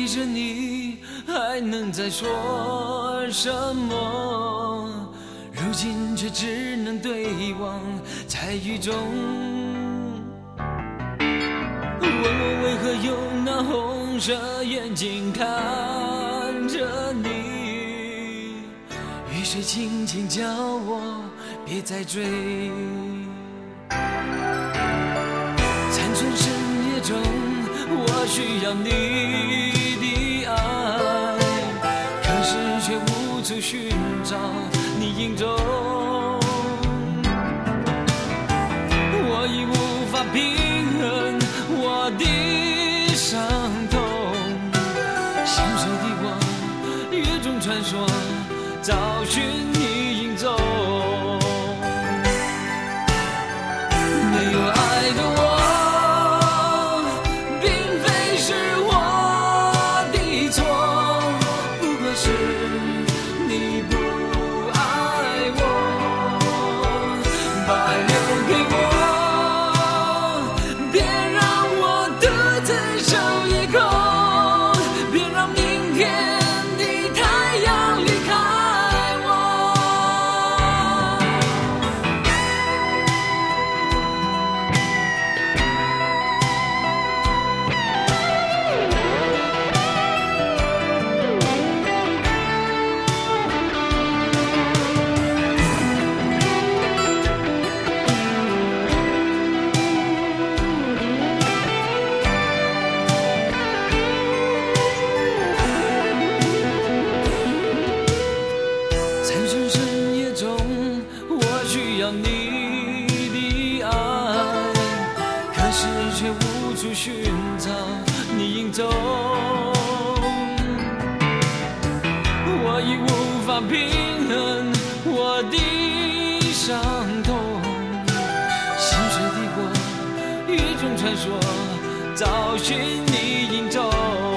着你，还能再说什么？如今却只能对望在雨中。问我为何用那红色眼睛看着你，雨水轻轻叫我别再追。残存深夜中，我需要你的爱，可是却无处寻找你影踪。我已无法平衡我的伤痛，心碎的我雨中穿梭，找寻你影踪。没有爱的我，并非是我的错，不过是你不爱我，把爱留给我，别让我独自守夜空，别让明天的太阳离开我。残存深夜中，我需要你的爱，可是却无处寻找你影踪。我已无法平衡我的伤痛，心碎的我雨中穿梭，找寻你影踪。